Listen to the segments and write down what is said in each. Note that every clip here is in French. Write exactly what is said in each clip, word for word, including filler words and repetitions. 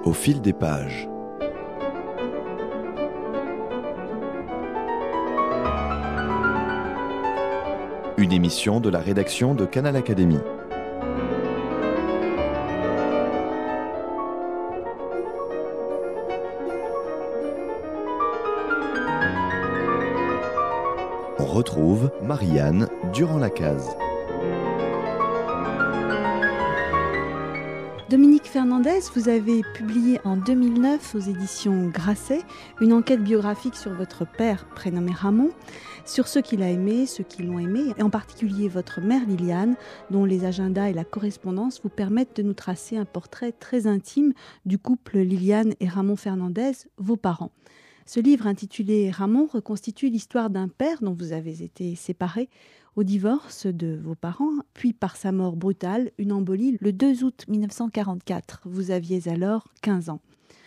Au fil des pages. Une émission de la rédaction de Canal Académie. On retrouve Marianne durant la case. Dominique Fernandez, vous avez publié en deux mille neuf aux éditions Grasset une enquête biographique sur votre père, prénommé Ramon, sur ceux qu'il a aimés, ceux qui l'ont aimé, et en particulier votre mère Liliane, dont les agendas et la correspondance vous permettent de nous tracer un portrait très intime du couple Liliane et Ramon Fernandez, vos parents. Ce livre intitulé Ramon reconstitue l'histoire d'un père dont vous avez été séparés au divorce de vos parents, puis par sa mort brutale, une embolie, le deux août mille neuf cent quarante-quatre. Vous aviez alors quinze ans.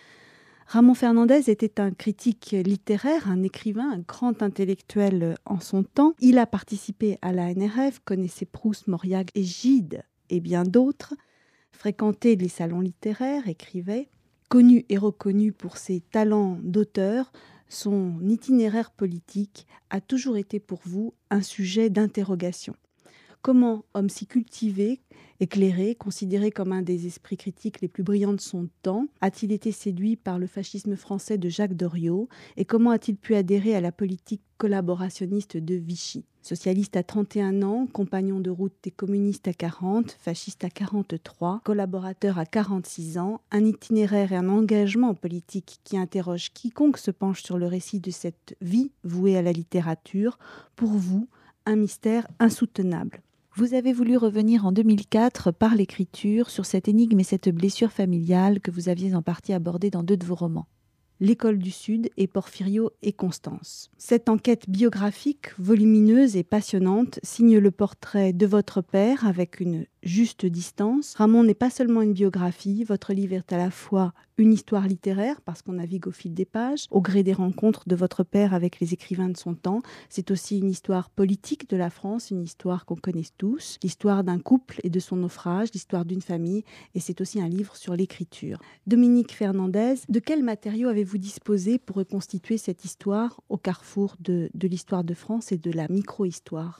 Ramon Fernandez était un critique littéraire, un écrivain, un grand intellectuel en son temps. Il a participé à la N R F, connaissait Proust, Mauriac et Gide et bien d'autres, fréquentait les salons littéraires, écrivait. Connu et reconnu pour ses talents d'auteur, son itinéraire politique a toujours été pour vous un sujet d'interrogation. Comment, homme si cultivé, éclairé, considéré comme un des esprits critiques les plus brillants de son temps, a-t-il été séduit par le fascisme français de Jacques Doriot et comment a-t-il pu adhérer à la politique collaborationniste de Vichy ? Socialiste à trente et un ans, compagnon de route des communistes à quarante, fasciste à quarante-trois, collaborateur à quarante-six ans, un itinéraire et un engagement politique qui interroge quiconque se penche sur le récit de cette vie vouée à la littérature, pour vous, un mystère insoutenable. Vous avez voulu revenir en deux mille quatre par l'écriture sur cette énigme et cette blessure familiale que vous aviez en partie abordée dans deux de vos romans. L'École du Sud et Porfirio et Constance. Cette enquête biographique, volumineuse et passionnante, signe le portrait de votre père avec une juste distance. Ramon n'est pas seulement une biographie, votre livre est à la fois une histoire littéraire, parce qu'on navigue au fil des pages, au gré des rencontres de votre père avec les écrivains de son temps. C'est aussi une histoire politique de la France, une histoire qu'on connaît tous, l'histoire d'un couple et de son naufrage, l'histoire d'une famille, et c'est aussi un livre sur l'écriture. Dominique Fernandez, de quels matériaux avez-vous disposé pour reconstituer cette histoire au carrefour de, de l'histoire de France et de la micro-histoire ?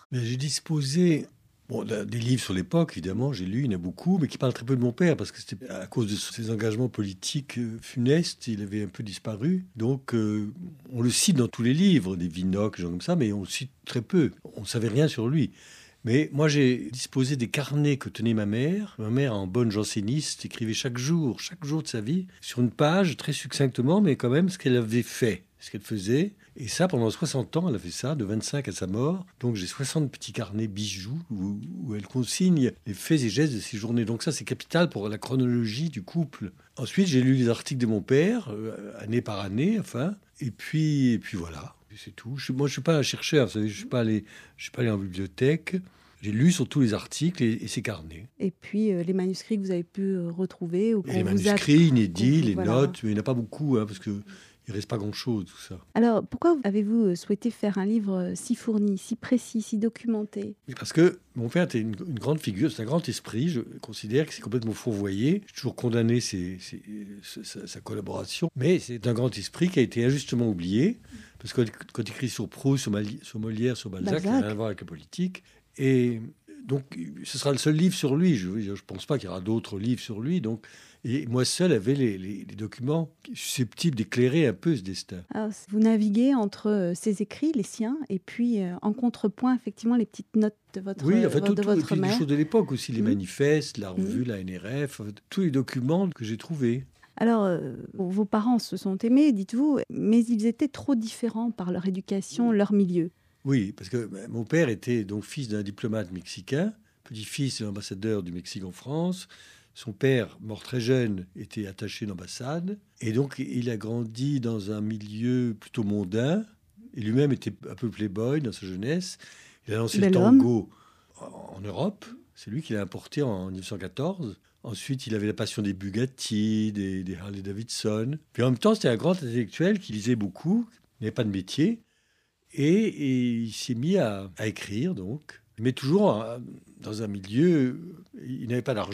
Mais j'ai disposé... Bon, des livres sur l'époque, évidemment, j'ai lu, il y en a beaucoup, mais qui parlent très peu de mon père, parce que c'était à cause de ses engagements politiques funestes, il avait un peu disparu. Donc, euh, on le cite dans tous les livres, des Vinocq, des gens comme ça, mais on le cite très peu. On ne savait rien sur lui. Mais moi, j'ai disposé des carnets que tenait ma mère. Ma mère, en bonne janséniste, écrivait chaque jour, chaque jour de sa vie, sur une page, très succinctement, mais quand même, ce qu'elle avait fait, ce qu'elle faisait. Et ça, pendant soixante ans, elle a fait ça, de vingt-cinq à sa mort. Donc j'ai soixante petits carnets bijoux où, où elle consigne les faits et gestes de ses journées. Donc ça, c'est capital pour la chronologie du couple. Ensuite, j'ai lu les articles de mon père, euh, année par année, enfin. Et puis, et puis voilà, c'est tout. Je, moi, je ne suis pas un chercheur, vous savez, je ne suis pas allé, je suis pas allé en bibliothèque. J'ai lu surtout les articles et, et ses carnets. Et puis euh, les manuscrits que vous avez pu euh, retrouver ou qu'on et les vous manuscrits a... inédits, vous, les voilà. notes, mais il n'y en a pas beaucoup, hein, parce que il ne reste pas grand-chose, tout ça. Alors, pourquoi avez-vous souhaité faire un livre si fourni, si précis, si documenté ? Oui, parce que mon père était une, une grande figure, c'est un grand esprit. Je considère que c'est complètement fourvoyé. J'ai toujours condamné ses, ses, sa, sa collaboration. Mais c'est un grand esprit qui a été injustement oublié. Parce que quand il écrit sur Proust, sur, Mali, sur Molière, sur Balzac, Balzac, il n'a rien à voir avec la politique. Et donc, ce sera le seul livre sur lui. Je ne pense pas qu'il y aura d'autres livres sur lui. Donc, et moi seul avait les, les, les documents susceptibles d'éclairer un peu ce destin. Alors, vous naviguez entre ses écrits, les siens, et puis euh, en contrepoint, effectivement, les petites notes de votre, oui, en fait, de tout, votre tout, mère. Les choses de l'époque aussi, les mmh. manifestes, la revue, mmh. la N R F, tous les documents que j'ai trouvés. Alors, euh, vos parents se sont aimés, dites-vous, mais ils étaient trop différents par leur éducation, leur milieu. Oui, parce que ben, mon père était donc fils d'un diplomate mexicain, petit-fils de l'ambassadeur du Mexique en France. Son père, mort très jeune, était attaché d'ambassade. Et donc, il a grandi dans un milieu plutôt mondain. Et lui-même était un peu playboy dans sa jeunesse. Il a lancé Bel le tango en, en Europe. C'est lui qui l'a importé en dix-neuf cent quatorze. Ensuite, il avait la passion des Bugatti, des, des Harley-Davidson. Puis en même temps, c'était un grand intellectuel qui lisait beaucoup. Il n'avait pas de métier. Et, et il s'est mis à, à écrire, donc. Mais toujours dans un milieu... Il n'avait pas d'argent.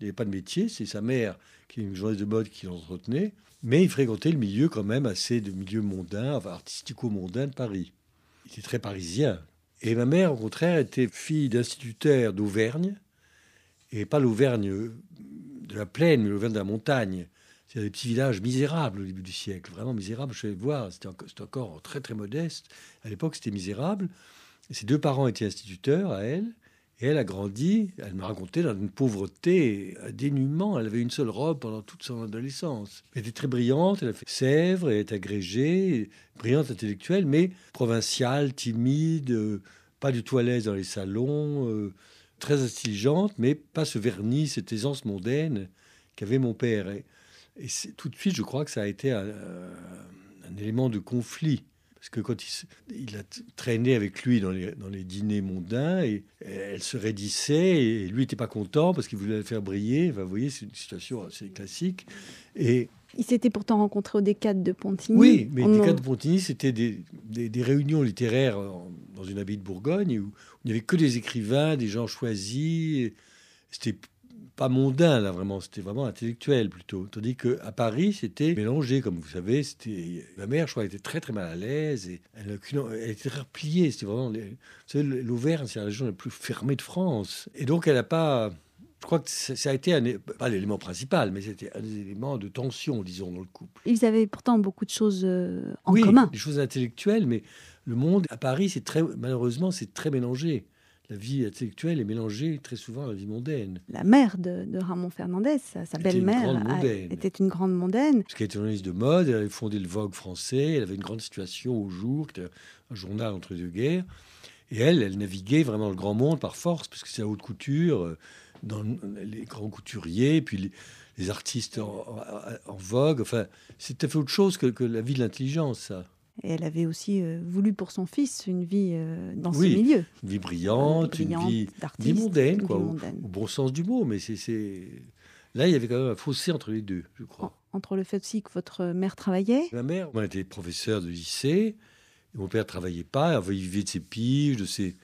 Il n'avait pas de métier, c'est sa mère, qui est une journaliste de mode, qui l'entretenait. Mais il fréquentait le milieu quand même assez de milieu mondain, enfin artistico-mondain de Paris. Il était très parisien. Et ma mère, au contraire, était fille d'instituteur d'Auvergne, et pas l'Auvergne de la plaine, mais l'Auvergne de la montagne. C'est des petits villages misérables au début du siècle, vraiment misérables. Je suis allé voir, c'était encore, c'était encore très très modeste. À l'époque, c'était misérable. Et ses deux parents étaient instituteurs à elle. Et elle a grandi, elle me racontait, dans une pauvreté, un dénuement. Elle avait une seule robe pendant toute son adolescence. Elle était très brillante, elle a fait Sèvres, elle est agrégée, brillante intellectuelle, mais provinciale, timide, euh, pas du tout à l'aise dans les salons, euh, très intelligente, mais pas ce vernis, cette aisance mondaine qu'avait mon père. Et, et tout de suite, je crois que ça a été un, un élément de conflit. Parce que quand il, il a traîné avec lui dans les, dans les dîners mondains, et, et elle se raidissait, et lui n'était pas content parce qu'il voulait la faire briller. Enfin, vous voyez, c'est une situation assez classique. Et ils s'étaient pourtant rencontrés au Décade de Pontigny. Oui, mais On le en... Décade de Pontigny, c'était des, des, des réunions littéraires dans une abbaye de Bourgogne où il n'y avait que des écrivains, des gens choisis. C'était pas mondain, là, vraiment. C'était vraiment intellectuel, plutôt. Tandis qu'à Paris, c'était mélangé, comme vous savez. C'était... Ma mère, je crois, était très, très mal à l'aise. Et elle, elle était repliée. C'était vraiment... Les... Vous savez, l'Auvergne, c'est la région la plus fermée de France. Et donc, elle n'a pas... Je crois que ça a été, un, pas l'élément principal, mais c'était un des éléments de tension, disons, dans le couple. Ils avaient pourtant beaucoup de choses euh, en oui, commun. Oui, des choses intellectuelles, mais le monde, à Paris, c'est très, malheureusement, c'est très mélangé. La vie intellectuelle est mélangée très souvent à la vie mondaine. La mère de, de Ramon Fernandez, sa, sa belle-mère, a, était une grande mondaine. Parce qu'elle était journaliste de mode, elle avait fondé le Vogue français, elle avait une grande situation au Jour, qui était un journal entre deux guerres. Et elle, elle naviguait vraiment dans le grand monde par force, parce que c'est la haute couture, dans les grands couturiers, puis les, les artistes en, en, en vogue. Enfin, c'est tout à fait autre chose que, que la vie de l'intelligence, ça. Et elle avait aussi euh, voulu pour son fils une vie euh, dans oui, ce milieu. Une vie brillante, une vie, brillante, une vie, vie mondaine, une quoi, vie mondaine. Au, au bon sens du mot. Mais c'est, c'est... là, il y avait quand même un fossé entre les deux, je crois. En, entre le fait aussi que votre mère travaillait. Ma mère, moi, était professeure de lycée. Et mon père ne travaillait pas. Il vivait de ses piges, de ses...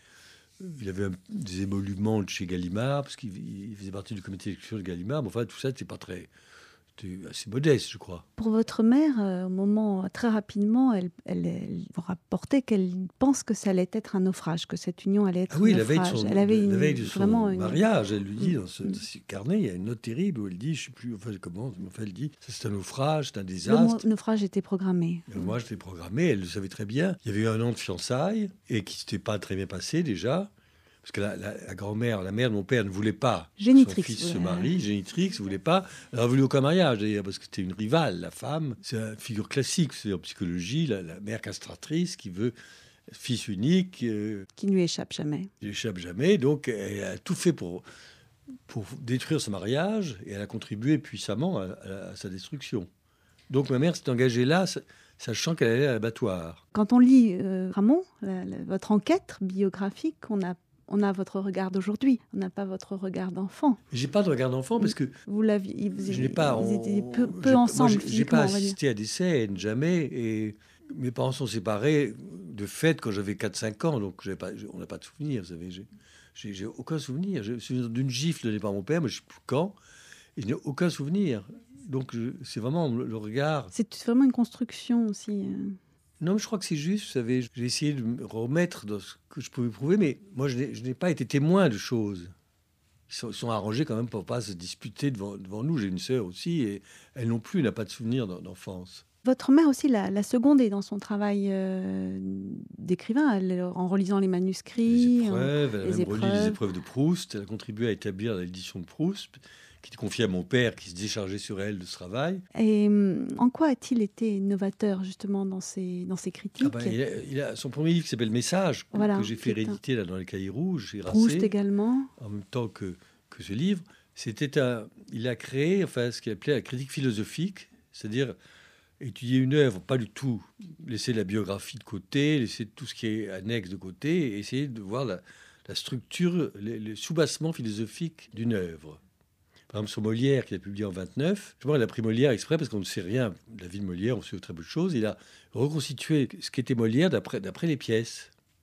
Il avait un, des émoluments de chez Gallimard, parce qu'il il faisait partie du comité d'élection de Gallimard. Mais enfin, tout ça, c'était pas très... C'était assez modeste, je crois. Pour votre mère, euh, au moment, très rapidement, elle, elle, elle vous rapportait qu'elle pense que ça allait être un naufrage, que cette union allait être ah oui, un naufrage. La veille de son, elle avait une, la veille de son vraiment mariage, une... elle lui dit, dans ce, dans ce carnet, il y a une note terrible où elle dit, je ne sais plus enfin, comment, enfin, elle dit, ça, c'est un naufrage, c'est un désastre. Le naufrage était programmé. Et moi, j'étais programmé, elle le savait très bien. Il y avait eu un an de fiançailles, et qui ne s'était pas très bien passé déjà. Parce que la, la, la grand-mère, la mère de mon père ne voulait pas Génitrix, que son fils ouais. se marie. Génitrix ne voulait pas. Elle n'a voulu aucun mariage, d'ailleurs, parce que c'était une rivale, la femme. C'est une figure classique, c'est en psychologie, la, la mère castratrice qui veut fils unique. Euh, qui ne lui échappe jamais. Qui ne lui échappe jamais. Donc, elle a tout fait pour, pour détruire ce mariage, et elle a contribué puissamment à, à, à sa destruction. Donc, ma mère s'est engagée là, sachant qu'elle allait à l'abattoir. Quand on lit euh, Ramon, la, la, votre enquête biographique, on a On a votre regard d'aujourd'hui, on n'a pas votre regard d'enfant. J'ai pas de regard d'enfant parce que vous l'aviez, vous, je n'ai pas, ils étaient on, peu, peu ensemble. Moi, j'ai pas assisté à des scènes, jamais. Et mes parents sont séparés de fait quand j'avais quatre cinq ans, donc pas, on n'a pas de souvenir. Vous savez, j'ai, j'ai, j'ai aucun souvenir. J'ai le souvenir d'une gifle donnée par mon père, mais je ne sais plus quand. Et je n'ai aucun souvenir. Donc je, c'est vraiment le, le regard. C'est vraiment une construction aussi. Euh... Non, mais je crois que c'est juste, vous savez, j'ai essayé de me remettre dans ce que je pouvais prouver, mais moi, je n'ai, je n'ai pas été témoin de choses. Ils sont, ils sont arrangés quand même pour ne pas se disputer devant, devant nous. J'ai une sœur aussi, et elle non plus n'a pas de souvenirs d'enfance. Votre mère aussi l'a, l'a secondée dans son travail euh, d'écrivain, elle, en relisant les manuscrits. Les épreuves, elle a les même épreuves. relu les épreuves de Proust. Elle a contribué à établir l'édition de Proust, qui était confiée à mon père, qui se déchargeait sur elle de ce travail. Et en quoi a-t-il été novateur, justement, dans ses, dans ses critiques? ah ben, il, a, il a son premier livre qui s'appelle Message, voilà, que j'ai fait rééditer là, dans les Cahiers Rouges, chez Racé. Proust également. En même temps que, que ce livre. C'était un, il a créé enfin, ce qu'il appelait la critique philosophique, c'est-à-dire étudier une œuvre, pas du tout laisser la biographie de côté, laisser tout ce qui est annexe de côté, et essayer de voir la, la structure, les, les soubassements philosophiques d'une œuvre. Par exemple, sur Molière, qu'il a publié en vingt-neuf, je vois, il a pris Molière exprès parce qu'on ne sait rien de la vie de Molière, on sait très peu de choses. Il a reconstitué ce qu'était Molière d'après, d'après les pièces.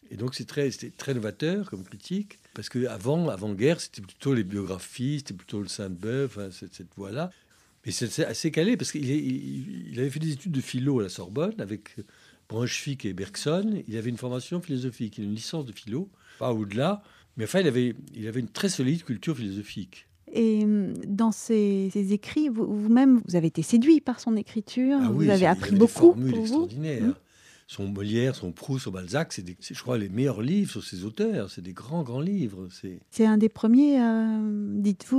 Et donc, c'est très, c'était très novateur comme critique, parce qu'avant, avant-guerre, c'était plutôt les biographies, c'était plutôt le Sainte-Beuve, enfin, cette, cette voie-là. Mais c'est assez calé, parce qu'il est, il, il avait fait des études de philo à la Sorbonne, avec Brunswick et Bergson. Il avait une formation philosophique, il a une licence de philo, pas au-delà. Mais enfin, il avait, il avait une très solide culture philosophique. Et dans ses, ses écrits, vous, vous-même, vous avez été séduit par son écriture, ah oui, vous avez appris il avait beaucoup. Des formules pour extraordinaires. Vous. Son Molière, son Proust, son Balzac, c'est, des, c'est, je crois, les meilleurs livres sur ces auteurs. C'est des grands, grands livres. C'est, c'est un des premiers, euh, dites-vous,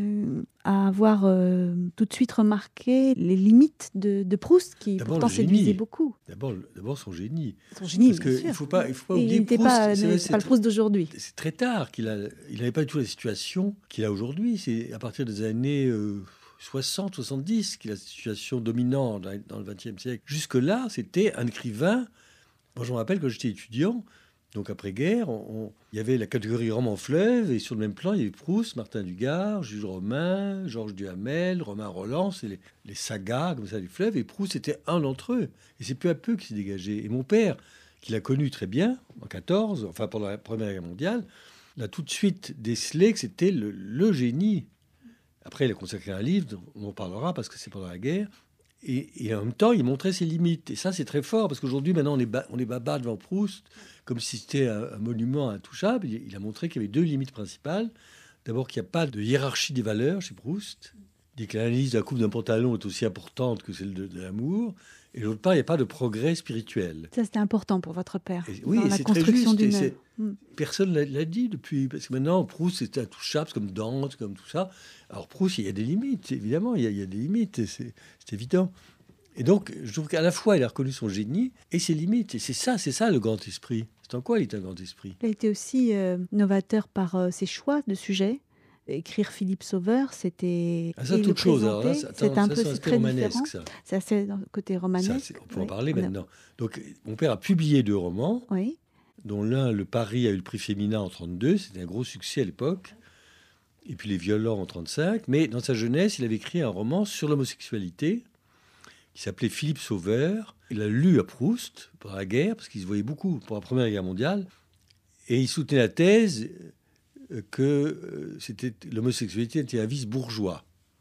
à avoir euh, tout de suite remarqué les limites de, de Proust, qui d'abord pourtant séduisait beaucoup. D'abord, d'abord son génie. Son génie, Parce bien que sûr. Il ne faut pas, il faut pas Et oublier il n'était Proust. pas, c'est, vrai, c'est pas le Proust d'aujourd'hui. C'est très tard qu'il a, il n'avait pas du tout la situation qu'il a aujourd'hui. C'est à partir des années... Euh, soixante soixante-dix, qui est la situation dominante dans le vingtième siècle. Jusque-là, c'était un écrivain. Moi, je me rappelle quand j'étais étudiant, donc après-guerre, on, on, il y avait la catégorie roman fleuve, et sur le même plan, il y avait Proust, Martin Dugard, Jules Romain, Georges Duhamel, Romain Roland, c'est les, les sagas comme ça, les fleuves, et Proust était un d'entre eux. Et c'est peu à peu qu'il s'est dégagé. Et mon père, qui l'a connu très bien, en quatorze, enfin pendant la Première Guerre mondiale, l'a tout de suite décelé que c'était le, le génie. Après, il a consacré un livre, on en parlera parce que c'est pendant la guerre. Et, et en même temps, il montrait ses limites. Et ça, c'est très fort parce qu'aujourd'hui, maintenant, on est, ba- on est baba devant Proust, comme si c'était un, un monument intouchable. Il, il a montré qu'il y avait deux limites principales. D'abord, qu'il n'y a pas de hiérarchie des valeurs chez Proust. Il dit que l'analyse de la coupe d'un pantalon est aussi importante que celle de, de l'amour. Et d'autre part, il n'y a pas de progrès spirituel. Ça, c'était important pour votre père. Et, oui, dans et la c'est construction très juste. D'une... C'est, personne ne l'a, l'a dit depuis. Parce que maintenant, Proust, c'est intouchable, comme Dante, comme tout ça. Alors, Proust, il y a des limites, évidemment. Il y a, il y a des limites, c'est, c'est évident. Et donc, je trouve qu'à la fois, il a reconnu son génie et ses limites. Et c'est ça, c'est ça le grand esprit. C'est en quoi il est un grand esprit. Il a été aussi euh, novateur par euh, ses choix de sujets. Écrire Philippe Sauveur, c'était... Ah, ça, toute chose. Alors là, ça, attends, c'est un ça, peu c'est c'est très romanesque, différent. ça. C'est assez dans le côté romanesque. Ça, c'est, on peut oui. en parler on a... maintenant. Donc, mon père a publié deux romans, oui. dont l'un, Le Paris, a eu le prix Féminin en trente-deux. C'était un gros succès à l'époque. Et puis Les Violents en trente-cinq. Mais dans sa jeunesse, il avait écrit un roman sur l'homosexualité qui s'appelait Philippe Sauveur. Il a lu à Proust pendant la guerre, parce qu'il se voyait beaucoup pour la Première Guerre mondiale. Et il soutenait la thèse que c'était, l'homosexualité était un vice bourgeois.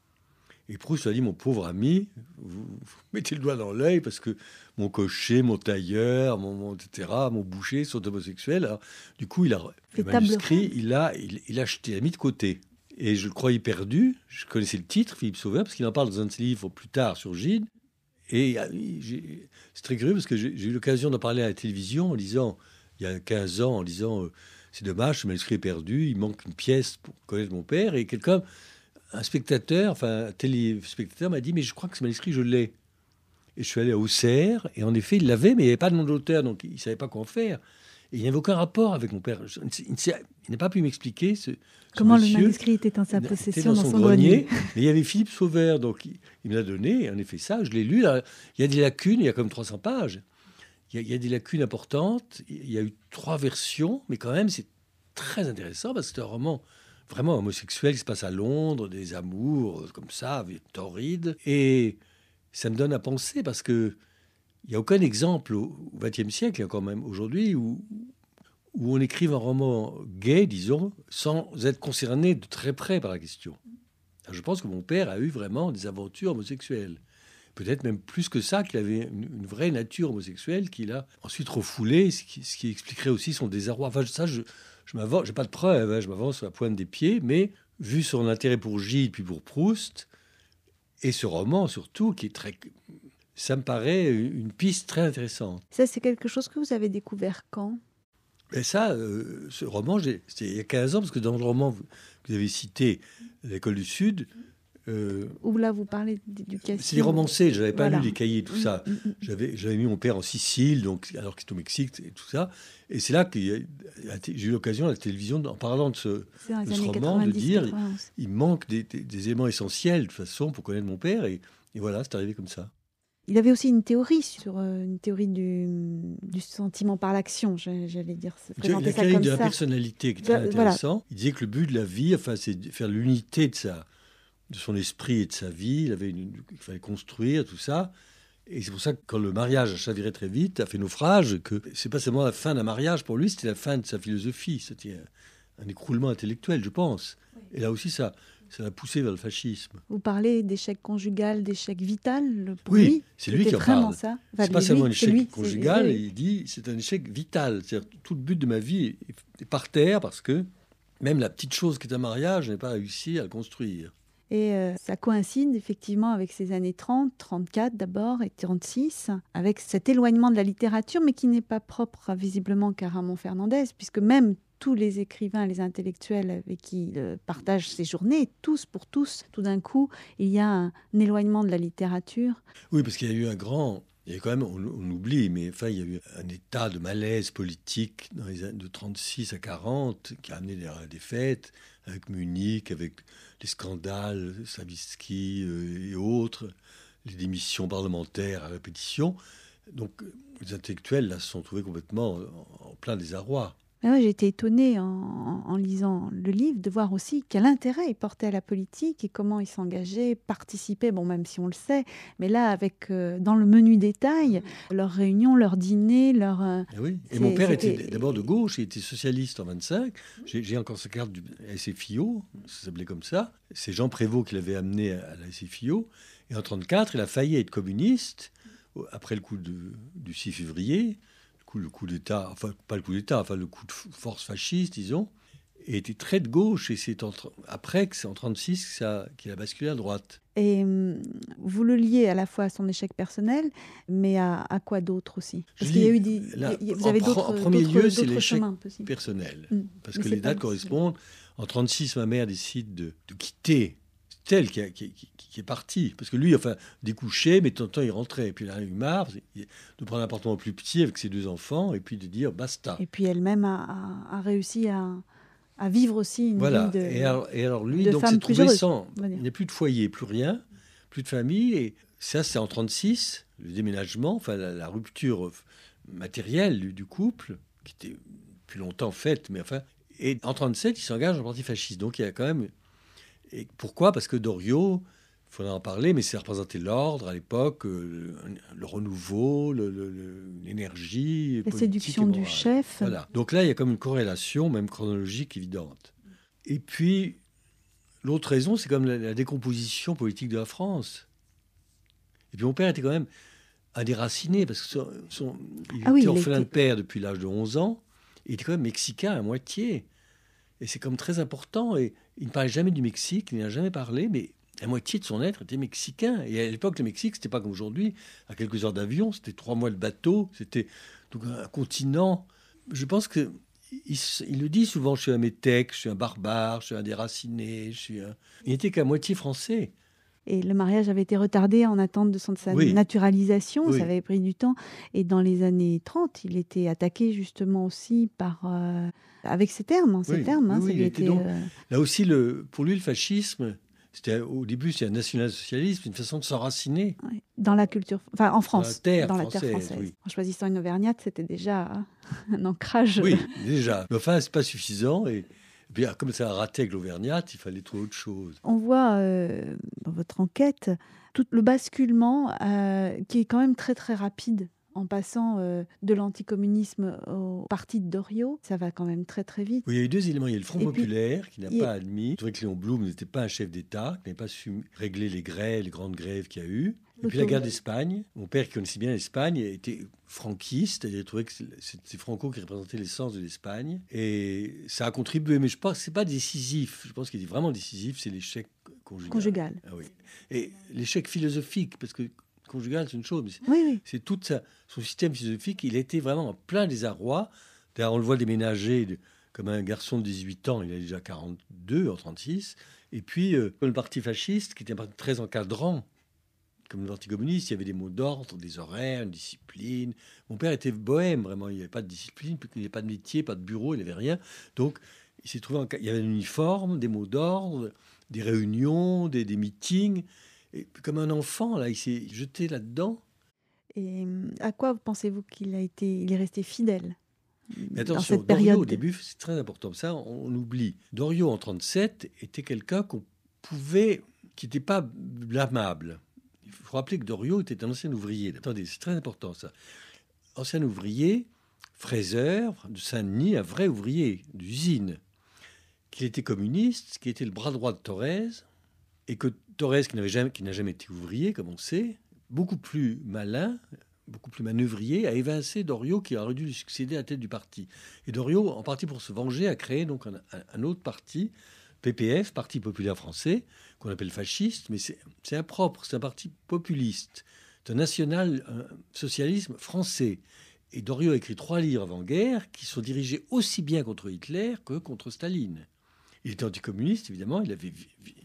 Et Proust a dit, mon pauvre ami, vous, vous mettez le doigt dans l'œil parce que mon cocher, mon tailleur, mon, mon, et cetera, mon boucher sont homosexuels. Alors, du coup, il a, le manuscrit, il a, il, il a acheté, il a mis de côté. Et je le croyais perdu. Je connaissais le titre, Philippe Sauveur, parce qu'il en parle dans un de ses livres plus tard sur Gide. Et j'ai, c'est très curieux parce que j'ai, j'ai eu l'occasion d'en parler à la télévision en disant, il y a quinze ans, en disant... c'est dommage, ce manuscrit est perdu, il manque une pièce pour connaître mon père. Et quelqu'un, un spectateur, enfin un téléspectateur m'a dit, mais je crois que ce manuscrit, je l'ai. Et je suis allé à Auxerre, et en effet, il l'avait, mais il n'y avait pas de nom d'auteur, donc il ne savait pas quoi en faire. Et il n'y avait aucun rapport avec mon père. Il, il, il n'a pas pu m'expliquer ce, ce comment monsieur, le manuscrit était en sa possession, dans, dans son, son grenier. grenier. Mais il y avait Philippe Sauveur, donc il, il me l'a donné, et en effet ça, je l'ai lu. Là, il y a des lacunes, il y a comme trois cents pages. Il y, a, il y a des lacunes importantes, il y a eu trois versions, mais quand même, c'est très intéressant parce que c'est un roman vraiment homosexuel qui se passe à Londres, des amours comme ça, torrides. Et ça me donne à penser parce que il n'y a aucun exemple au vingtième siècle, et encore même aujourd'hui, où, où on écrive un roman gay, disons, sans être concerné de très près par la question. Alors je pense que mon père a eu vraiment des aventures homosexuelles. Peut-être même plus que ça, qu'il avait une, une vraie nature homosexuelle qu'il a ensuite refoulée, ce qui, ce qui expliquerait aussi son désarroi. Enfin, ça, je... Je m'avance, j'ai pas de preuves, hein, je m'avance sur la pointe des pieds, mais vu son intérêt pour Gide puis pour Proust, et ce roman surtout, qui est très... Ça me paraît une piste très intéressante. Ça, c'est quelque chose que vous avez découvert quand ? Et ça, euh, ce roman, j'ai, c'était il y a quinze ans, parce que dans le roman, vous, vous avez cité l'École du Sud... Euh, Ou là, vous parlez d'éducation. C'est des romancés, je n'avais pas voilà. lu les cahiers et tout ça. J'avais, j'avais mis mon père en Sicile, donc, alors qu'il est au Mexique et tout ça. Et c'est là que j'ai eu l'occasion à la télévision, en parlant de ce, de ce roman, de dire quatre-vingt-onze. Il manque des, des, des éléments essentiels, de toute façon, pour connaître mon père. Et, et voilà, c'est arrivé comme ça. Il avait aussi une théorie sur euh, une théorie du, du sentiment par l'action, j'allais dire. Il y a la théorie de la personnalité qui est très intéressant. Voilà. Il disait que le but de la vie, enfin, c'est de faire l'unité de sa... de son esprit et de sa vie, il, avait une, il fallait construire tout ça, Et c'est pour ça que quand le mariage a chaviré très vite, a fait naufrage, que c'est pas seulement la fin d'un mariage pour lui, c'était la fin de sa philosophie. C'était un, un écroulement intellectuel, je pense. Oui. Et là aussi, ça, ça l'a poussé vers le fascisme. Vous parlez d'échec conjugal, d'échec vital pour oui, lui. c'est lui qui en vraiment parle. Ça. C'est pas seulement un échec lui, conjugal, c'est... il dit c'est un échec vital. C'est-à-dire tout le but de ma vie est par terre parce que même la petite chose qui est un mariage, je n'ai pas réussi à le construire. Et euh, ça coïncide effectivement avec ces années trente, trente-quatre d'abord et trente-six, avec cet éloignement de la littérature, mais qui n'est pas propre à, visiblement qu'à Ramón Fernández, puisque même tous les écrivains, les intellectuels avec qui il euh, partage ses journées, tous pour tous, tout d'un coup, il y a un, un éloignement de la littérature. Oui, parce qu'il y a eu un grand... Il y a quand même, on, on oublie, mais enfin, il y a eu un état de malaise politique dans les années de trente-six à quarante qui a amené à la défaite, avec Munich, avec les scandales, Savitzky euh, et autres, les démissions parlementaires à répétition. Donc, les intellectuels là, se sont trouvés complètement en, en plein désarroi. Ouais, j'ai été étonnée en, en lisant le livre de voir aussi quel intérêt ils portaient à la politique et comment ils s'engageaient, participaient, bon même si on le sait, mais là avec euh, dans le menu détail, leurs réunions, leurs dîners, leurs... Euh, et oui. Et mon père était d'abord de gauche, il était socialiste en vingt-cinq. J'ai, j'ai encore sa carte du S F I O, ça s'appelait comme ça. C'est Jean Prévost qui l'avait amené à la S F I O. Et en trente-quatre, il a failli être communiste après le coup de, du six février. Le coup d'État, enfin pas le coup d'État, enfin le coup de force fasciste, disons, et était très de gauche. Et c'est en, après que c'est en trente-six ça, qu'il a basculé à droite. Et vous le liez à la fois à son échec personnel, mais à, à quoi d'autre aussi? Parce qu'il y a eu des, là, vous avez en, d'autres, en premier d'autres, lieu, c'est d'autres l'échec possibles. personnel, mmh. parce mais que les dates correspondent. En trente-six, ma mère décide de, de quitter. C'est elle qui, a, qui, qui, qui est partie. Parce que lui, enfin, découchait, mais de temps en temps, il rentrait. Et puis, il a eu marre de prendre un appartement plus petit avec ses deux enfants et puis de dire basta. Et puis, elle-même a, a, a réussi à, à vivre aussi une voilà. vie de et alors, et alors lui, de donc, femme s'est plus trouvé heureuse, sans... Il n'y a plus de foyer, plus rien, plus de famille. Et ça, c'est en trente-six, le déménagement, enfin, la, la rupture matérielle du, du couple, qui était depuis longtemps faite, mais enfin... Et en trente-sept, il s'engage en parti fasciste. Donc, il y a quand même... Et pourquoi ? Parce que Doriot, il faudrait en parler, mais c'est représenter l'ordre à l'époque, euh, le renouveau, le, le, l'énergie, la séduction du chef. Voilà. Donc là, il y a comme une corrélation, même chronologique, évidente. Et puis, l'autre raison, c'est comme la, la décomposition politique de la France. Et puis mon père était quand même un déraciné, parce que son, son, il ah était oui, orphelin était... de père depuis l'âge de onze ans, et il était quand même mexicain à moitié. Et c'est comme très important, et il ne parlait jamais du Mexique, il n'y a jamais parlé, mais la moitié de son être était mexicain. Et à l'époque, le Mexique, c'était pas comme aujourd'hui, à quelques heures d'avion, c'était trois mois de bateau, c'était donc un continent. Je pense que il, il le dit souvent, je suis un métèque, je suis un barbare, je suis un déraciné, je suis un... Il n'était qu'à moitié français. Et le mariage avait été retardé en attente de son, sa oui. naturalisation, oui. ça avait pris du temps. Et dans les années trente, il était attaqué justement aussi par... Euh, avec ces termes, ces oui. termes. Hein, oui, ça il était, donc, euh... Là aussi, le, pour lui, le fascisme, c'était, au début, c'était un national-socialisme, une façon de s'enraciner. Oui. Dans la culture... Enfin, en France. Dans la terre dans française. La terre française. Oui. En choisissant une auvergnate, c'était déjà un ancrage. Oui, déjà. Mais enfin, c'est pas suffisant. Et... Et puis, comme ça a raté avec l'auvergnate, il fallait trouver autre chose. On voit euh, dans votre enquête tout le basculement euh, qui est quand même très très rapide en passant euh, de l'anticommunisme au parti de Doriot. Ça va quand même très très vite. Oui, il y a eu deux éléments. Il y a le Front Et populaire puis, qui n'a il... pas admis. Je trouvais que Léon Blum n'était pas un chef d'État, qui n'avait pas su régler les grèves, les grandes grèves qu'il y a eu. Et puis la guerre d'Espagne. Mon père, qui connaissait bien l'Espagne, était franquiste. Il trouvait que c'était Franco qui représentait l'essence de l'Espagne. Et ça a contribué. Mais je pense que ce n'est pas décisif. Je pense qu'il est vraiment décisif, c'est l'échec conjugal. Conjugal. Ah oui. Et l'échec philosophique, parce que conjugal, c'est une chose. Mais c'est, oui, oui. c'est tout ça, son système philosophique. Il était vraiment en plein désarroi. D'ailleurs, on le voit déménager de, comme un garçon de dix-huit ans. Il a déjà quarante-deux en trente-six. Et puis, euh, le parti fasciste, qui était un parti très encadrant, comme le Parti communiste, il y avait des mots d'ordre, des horaires, une discipline. Mon père était bohème, vraiment. Il n'y avait pas de discipline, il n'y avait pas de métier, pas de bureau, il n'y avait rien. Donc, il s'est trouvé en... il y avait un uniforme, des mots d'ordre, des réunions, des, des meetings. Et comme un enfant, là, il s'est jeté là-dedans. Et à quoi pensez-vous qu'il a été, il est resté fidèle? Mais attention, dans cette période Doriot, au début, c'est très important. Ça, on, on oublie. Doriot, en trente-sept, était quelqu'un qu'on pouvait... qui n'était pas blâmable. Il faut faut rappeler que Doriot était un ancien ouvrier. Attendez, c'est très important ça. Ancien ouvrier, fraiseur de Saint-Denis, un vrai ouvrier d'usine, qu'il était communiste, qui était le bras droit de Thorez, et que Thorez, qui n'avait jamais, qui n'a jamais été ouvrier, comme on sait, beaucoup plus malin, beaucoup plus manœuvrier, a évincé Doriot, qui aurait dû lui succéder à la tête du parti. Et Doriot, en partie pour se venger, a créé donc un, un, un autre parti, P P F, Parti populaire français, qu'on appelle fasciste, mais c'est, c'est impropre, c'est un parti populiste, c'est un national-socialisme français. Et Doriot a écrit trois livres avant-guerre qui sont dirigés aussi bien contre Hitler que contre Staline. Il était anticommuniste, évidemment, il avait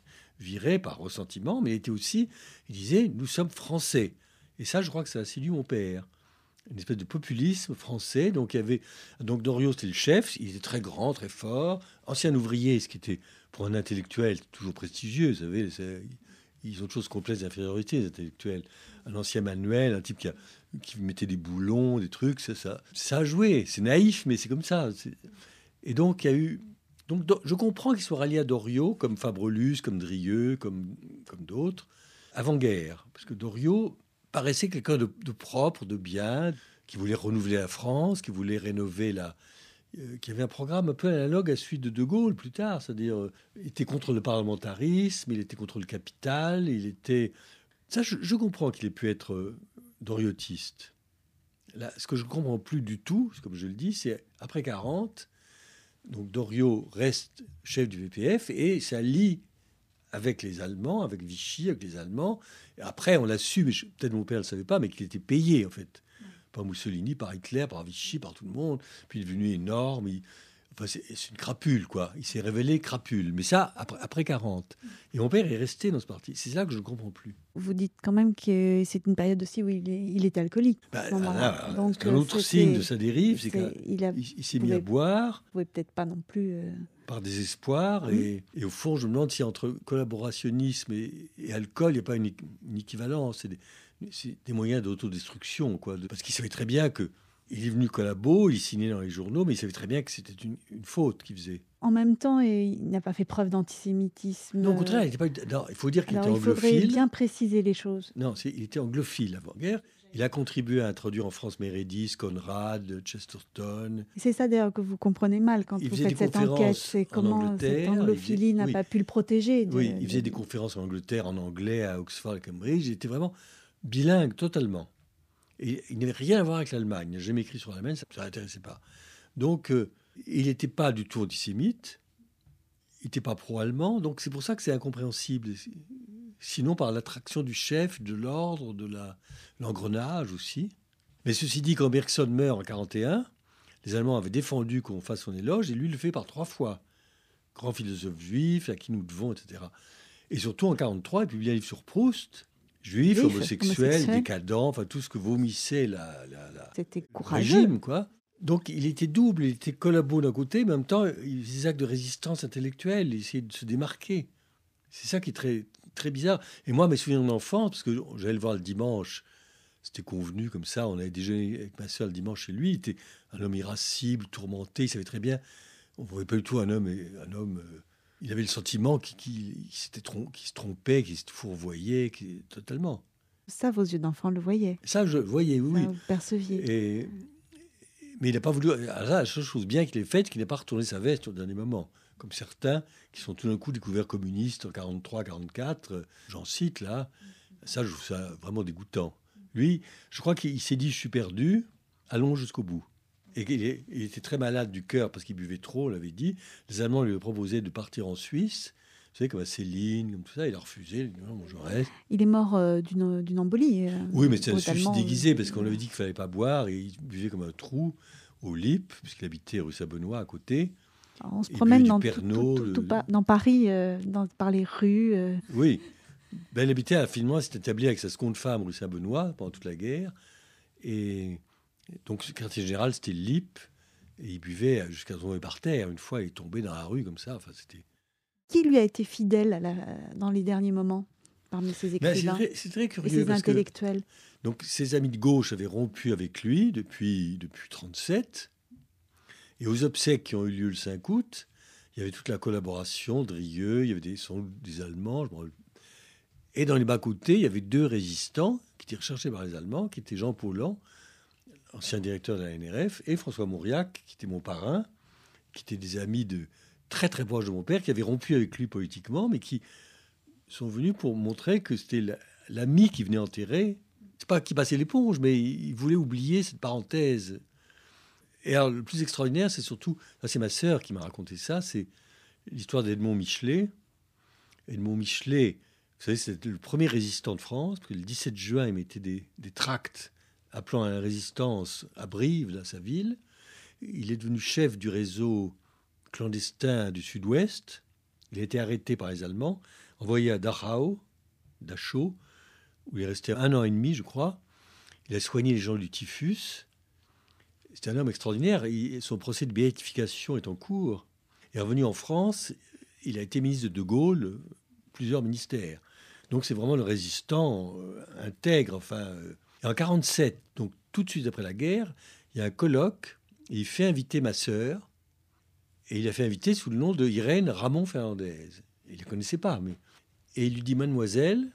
viré par ressentiment, mais il était aussi, il disait, nous sommes français. Et ça, je crois que ça a séduit mon père. Une espèce de populisme français. Donc, il y avait, donc Doriot, c'était le chef, il était très grand, très fort, ancien ouvrier, ce qui était, pour un intellectuel, toujours prestigieux, vous savez, c'est, ils ont de choses complexes d'infériorité, les intellectuels. Un ancien manuel, un type qui, a, qui mettait des boulons, des trucs, ça, ça, ça a joué. C'est naïf, mais c'est comme ça. C'est... Et donc, il y a eu... Donc, je comprends qu'il soit rallié à Doriot, comme Fabrelus, comme Drieux, comme, comme d'autres, avant-guerre. Parce que Doriot paraissait quelqu'un de, de propre, de bien, qui voulait renouveler la France, qui voulait rénover la... Euh, qui avait un programme un peu analogue à celui de De Gaulle plus tard. C'est-à-dire, euh, il était contre le parlementarisme, il était contre le capital, il était... Ça, je, je comprends qu'il ait pu être euh, doriotiste. Là, ce que je ne comprends plus du tout, comme je le dis, c'est après quarante... Donc Doriot reste chef du P P F et ça lie avec les Allemands, avec Vichy, avec les Allemands. Et après, on l'a su, mais je, peut-être mon père ne le savait pas, mais qu'il était payé, en fait. Par Mussolini, par Hitler, par Vichy, par tout le monde. Puis il est devenu énorme. Il, enfin, c'est, c'est une crapule, quoi. Il s'est révélé crapule. Mais ça, après, après quarante. Et mon père est resté dans ce parti. C'est ça que je ne comprends plus. Vous dites quand même que c'est une période aussi où il, est, il était alcoolique. Bah, à ce moment-là. là, Donc, un autre signe de sa dérive, c'est, c'est qu'il il, a, il s'est mis à boire. Vous pouvez peut-être pas non plus... Euh... par désespoir. Oui. Et, et au fond, je me demande si entre collaborationnisme et, et alcool, il n'y a pas une, une équivalence. C'est des, c'est des moyens d'autodestruction, quoi. Parce qu'il savait très bien que il est venu collabo, il signait dans les journaux, mais il savait très bien que c'était une, une faute qu'il faisait. En même temps, il n'a pas fait preuve d'antisémitisme. Non, au contraire, il était pas. Non, il faut dire qu'il Alors, était anglophile. Il faudrait bien préciser les choses. Non, c'est, il était anglophile avant-guerre. Il a contribué à introduire en France Meredith, Conrad, Chesterton. C'est ça d'ailleurs que vous comprenez mal quand il vous faites cette enquête. C'est comment cette anglophilie n'a oui. pas pu le protéger. De, oui, il faisait de... des conférences en Angleterre, en anglais, à Oxford, à Cambridge. Il était vraiment bilingue totalement. Et il n'avait rien à voir avec l'Allemagne. Il n'a jamais écrit sur l'Allemagne, ça ne l'intéressait pas. Donc, euh, il n'était pas du tout antisémite. Il n'était pas pro-allemand. Donc, c'est pour ça que c'est incompréhensible. Sinon, par l'attraction du chef, de l'ordre, de la, l'engrenage aussi. Mais ceci dit, quand Bergson meurt en quarante et un, les Allemands avaient défendu qu'on fasse son éloge, et lui, il le fait par trois fois. Grand philosophe juif, à qui nous devons, et cetera. Et surtout, en quarante-trois, il publie un livre sur Proust, juif, Juif homosexuel, homosexuel. décadent, enfin tout ce que vomissait la, la, la, C'était le courageux. régime, quoi. Donc, il était double, il était collabo d'un côté, mais en même temps, il faisait des actes de résistance intellectuelle, il essayait de se démarquer. C'est ça qui est très, très bizarre. Et moi, mes souvenirs d'enfance, parce que j'allais le voir le dimanche, c'était convenu comme ça, on avait déjeuné avec ma soeur le dimanche chez lui, il était un homme irascible, tourmenté, il savait très bien, on ne voyait pas du tout un homme, un homme euh, il avait le sentiment qu'il, qu'il, qu'il, s'était trom- qu'il se trompait, qu'il se fourvoyait, qu'il, totalement. Ça, vos yeux d'enfant le voyaient. Ça, je le voyais, oui. Ça, vous perceviez. Et, mais il n'a pas voulu... Alors là, la seule chose bien qu'il ait faite, qu'il n'a pas retourné sa veste au dernier moment. Comme certains qui sont tout d'un coup découverts communistes en quarante-trois quarante-quatre, j'en cite là, ça, je trouve ça vraiment dégoûtant. Lui, je crois qu'il s'est dit, je suis perdu, allons jusqu'au bout. Et il, est, il était très malade du cœur parce qu'il buvait trop, on l'avait dit. Les Allemands lui avaient proposé de partir en Suisse, vous savez, comme à Céline, comme tout ça. Il a refusé, il a dit non, moi je reste. Il est mort euh, d'une, d'une embolie. Euh, oui, mais c'est un suicide suicide déguisé parce qu'on lui avait dit qu'il ne fallait pas boire et il buvait comme un trou au Lip, puisqu'il habitait rue Saint-Benoît à côté. Alors, on se Il promène dans, Pernod, tout, tout, tout, le... tout, dans Paris, euh, dans, par les rues. Euh... Oui. Ben, il habitait, finalement, il s'est établi avec sa seconde femme rue Saint-Benoît pendant toute la guerre. Et donc, ce quartier général, c'était le Lip. Et il buvait jusqu'à tomber par terre. Une fois, il est tombé dans la rue comme ça. Enfin, c'était... Qui lui a été fidèle à la, dans les derniers moments, parmi ses écrivains? Ben, c'est, très, c'est très curieux. Et ses parce intellectuels. Que, donc, ses amis de gauche avaient rompu avec lui depuis, depuis trente-sept. Et aux obsèques qui ont eu lieu le cinq août, il y avait toute la collaboration, Drieux, il y avait des, sans doute des Allemands. Je me... Et dans les bas-côtés, il y avait deux résistants qui étaient recherchés par les Allemands, qui étaient Jean Paulhan, ancien directeur de la N R F, et François Mauriac, qui était mon parrain, qui étaient des amis de, très très proches de mon père, qui avaient rompu avec lui politiquement, mais qui sont venus pour montrer que c'était l'ami qui venait enterrer. C'est pas qu'il passait l'éponge, mais il voulait oublier cette parenthèse. Et alors, le plus extraordinaire, c'est surtout, ça c'est ma sœur qui m'a raconté ça, c'est l'histoire d'Edmond Michelet. Edmond Michelet, vous savez, c'était le premier résistant de France, parce que le dix-sept juin, il mettait des, des tracts appelant à la résistance à Brive, dans sa ville. Il est devenu chef du réseau clandestin du Sud-Ouest. Il a été arrêté par les Allemands, envoyé à Dachau, Dachau, où il est resté un an et demi, je crois. Il a soigné les gens du typhus. C'était un homme extraordinaire. Il, son procès de béatification est en cours. Et revenu en France, il a été ministre de De Gaulle, plusieurs ministères. Donc c'est vraiment le résistant euh, intègre. Enfin, euh. Et en quarante-sept, donc tout de suite après la guerre, il y a un colloque et il fait inviter ma sœur. Et il a fait inviter sous le nom de Irène Ramon Fernandez. Il ne la connaissait pas, mais... Et il lui dit, mademoiselle,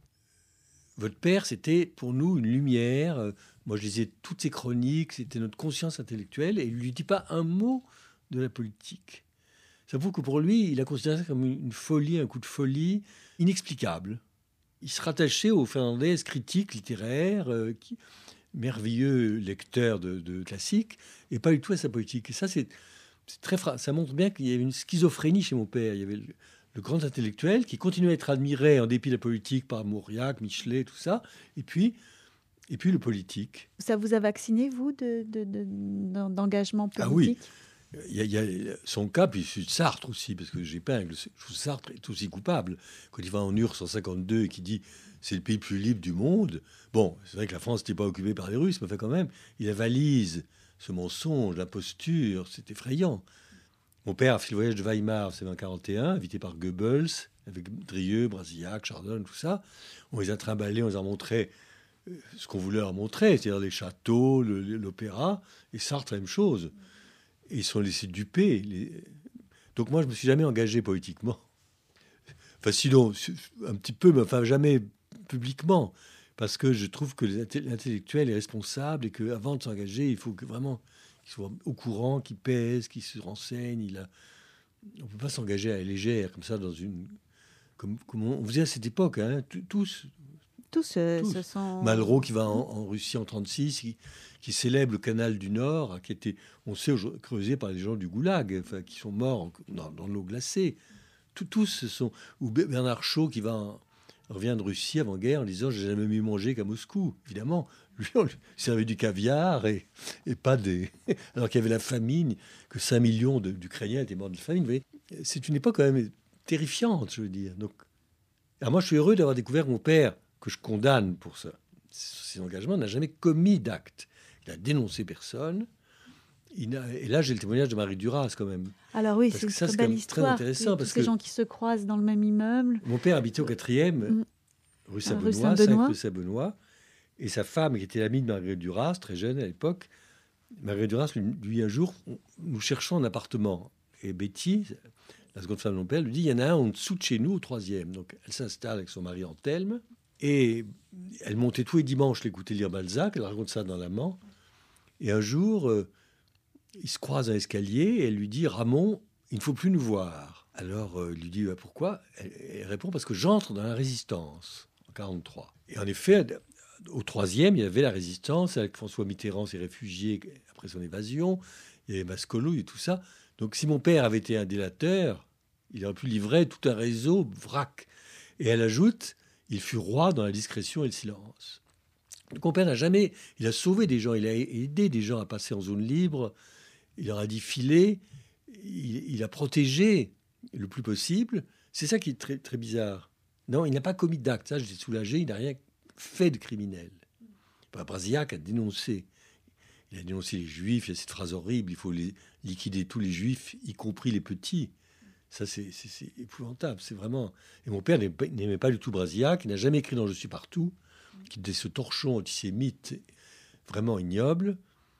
votre père, c'était pour nous une lumière. Moi, je lisais toutes ses chroniques, c'était notre conscience intellectuelle. Et il ne lui dit pas un mot de la politique. Ça prouve que pour lui, il a considéré ça comme une folie, un coup de folie inexplicable. Il se rattachait au Fernandez critique littéraire, euh, qui, merveilleux lecteur de, de classiques, et pas du tout à sa politique. Et ça, c'est, c'est très fra- ça montre bien qu'il y avait une schizophrénie chez mon père. Il y avait le, le grand intellectuel qui continuait à être admiré en dépit de la politique par Mauriac, Michelet, tout ça, et puis, et puis le politique. Ça vous a vacciné, vous, de, de, de, d'engagement politique? Ah oui. Il y, a, il y a son cas, puis celui de Sartre aussi, parce que j'épingle. Sartre est aussi coupable. Quand il va en U R S cent cinquante-deux et qu'il dit c'est le pays le plus libre du monde, bon, c'est vrai que la France n'était pas occupée par les Russes, mais enfin quand même, il avalise ce mensonge, l'imposture, c'est effrayant. Mon père a fait le voyage de Weimar, c'est en mille neuf cent quarante et un, invité par Goebbels, avec Drieux, Brasillac, Chardon, tout ça. On les a trimballés, on les a montré ce qu'on voulait leur montrer, c'est-à-dire les châteaux, le, l'opéra, et Sartre, la même chose. Et ils sont laissés duper. Les... Donc moi, je ne me suis jamais engagé politiquement. Enfin, sinon, un petit peu, mais enfin, jamais publiquement. Parce que je trouve que l'intellectuel est responsable et qu'avant de s'engager, il faut que vraiment qu'il soit au courant, qu'il pèse, qu'il se renseigne. Il a... On ne peut pas s'engager à la légère, comme ça, dans une... Comme, comme on faisait à cette époque, hein, tous... Tous, euh, tous. Ce sont... Malraux qui va en, en Russie en trente-six, qui, qui célèbre le canal du Nord, qui était, on sait, creusé par les gens du Goulag, enfin, qui sont morts dans, dans l'eau glacée. Tout, tous ce sont... Ou Bernard Shaw qui va en, revient de Russie avant-guerre en disant « j'ai jamais mieux mangé qu'à Moscou ». Évidemment, lui, on lui servait du caviar et, et pas des... Alors qu'il y avait la famine, que cinq millions de, d'Ukrainiens étaient morts de famine. Vous voyez, c'est une époque quand même terrifiante, je veux dire. Donc, alors moi, je suis heureux d'avoir découvert mon père, que je condamne pour ça. Ses engagements, n'a jamais commis d'acte. Il a dénoncé personne. Il a, et là, j'ai le témoignage de Marie Duras, quand même. Alors oui, parce c'est une ça, très belle histoire. Très intéressant. Tous ces gens qui se croisent dans le même immeuble. Mon père habitait au quatrième, mmh. rue Saint-Benoît, cinq rue Saint-Benoît. Et sa femme, qui était l'amie de Marguerite Duras, très jeune à l'époque, Marguerite Duras, lui, lui un jour, on, nous cherchons un appartement. Et Betty, la seconde femme de mon père, lui dit, il y en a un en dessous de chez nous, au troisième. Donc, elle s'installe avec son mari Anthelme. Et elle montait tous les dimanches l'écouter lire Balzac. Elle raconte ça dans l'Amant. Et un jour, euh, ils se croisent à l'escalier et elle lui dit « Ramon, il ne faut plus nous voir ». Alors, euh, il lui dit bah, « Pourquoi ?» elle, elle répond « Parce que j'entre dans la Résistance, en quarante-trois ». Et en effet, au troisième, il y avait la Résistance, avec François Mitterrand s'est réfugié après son évasion. Il y avait Mascolo et tout ça. Donc, si mon père avait été un délateur, il aurait pu livrer tout un réseau vrac. Et elle ajoute... Il fut roi dans la discrétion et le silence. Donc mon père n'a jamais... Il a sauvé des gens, il a aidé des gens à passer en zone libre, il leur a dit filer, il, il a protégé le plus possible. C'est ça qui est très, très bizarre. Non, il n'a pas commis d'acte. Ça, j'étais soulagé, il n'a rien fait de criminel. Brasillac a dénoncé. Il a dénoncé les Juifs, il y a cette phrase horrible, il faut les, liquider tous les Juifs, y compris les petits. Ça, c'est, c'est, c'est épouvantable. C'est vraiment... Et mon père n'aimait pas du tout Brasillac. Il n'a jamais écrit dans « Je suis partout », qui était ce torchon antisémite vraiment ignoble.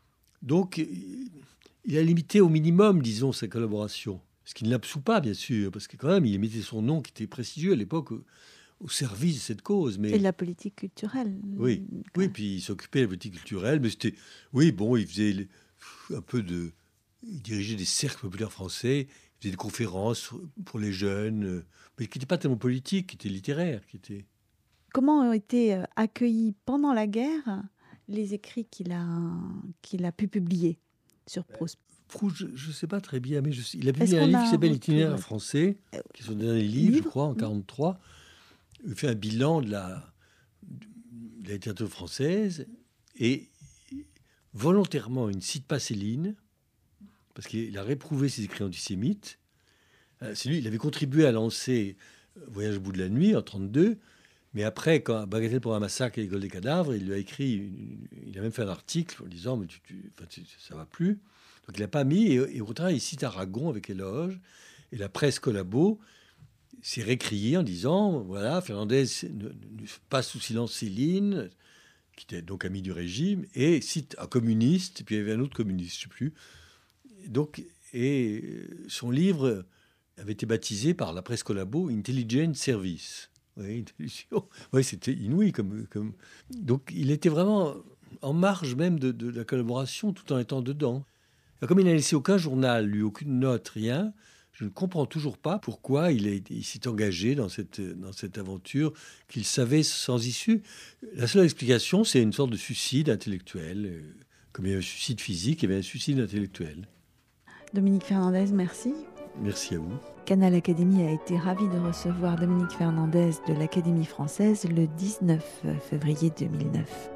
Donc, il a limité au minimum, disons, sa collaboration. Ce qui ne l'absout pas, bien sûr, parce que quand même, il mettait son nom qui était prestigieux à l'époque. au service de cette cause. Mais... Et de la politique culturelle. Oui, oui, puis il s'occupait de la politique culturelle, mais c'était... Oui, bon, il faisait un peu de... Il dirigeait des cercles populaires français, il faisait des conférences pour les jeunes, mais qui n'étaient pas tellement politiques, qui étaient littéraires, qui étaient... Comment ont été accueillis pendant la guerre les écrits qu'il a, qu'il a pu publier sur Proust? Proust, je ne sais pas très bien, mais je sais, il a publié un livre qui s'appelle Itinéraire français, qui est son dernier livre, livre je crois, en mille neuf cent quarante-trois. Il fait un bilan de la, de la littérature française et volontairement, il ne cite pas Céline, parce qu'il a réprouvé ses écrits antisémites. C'est lui, il avait contribué à lancer Voyage au bout de la nuit en mille neuf cent trente-deux, mais après, quand Bagatelle pour un massacre et l'école des cadavres, il lui a écrit, il a même fait un article en disant mais tu, tu, enfin, ça va plus. Donc il n'a pas mis, et, et au contraire, il cite Aragon avec éloge, et la presse collabo s'est récriée en disant voilà, Fernandez ne, ne passe sous silence Céline, qui était donc ami du régime, et cite un communiste, et puis il y avait un autre communiste, je ne sais plus. Donc, et son livre avait été baptisé par la presse collabo Intelligent Service. Oui, oui, c'était inouï. Comme, comme... Donc, il était vraiment en marge même de, de la collaboration, tout en étant dedans. Et comme il n'a laissé aucun journal, lui, aucune note, rien, je ne comprends toujours pas pourquoi il, est, il s'est engagé dans cette, dans cette aventure qu'il savait sans issue. La seule explication, c'est une sorte de suicide intellectuel. Comme il y avait un suicide physique, il y avait un suicide intellectuel. Dominique Fernandez, merci. Merci à vous. Canal Académie a été ravi de recevoir Dominique Fernandez de l'Académie française le dix-neuf février deux mille neuf.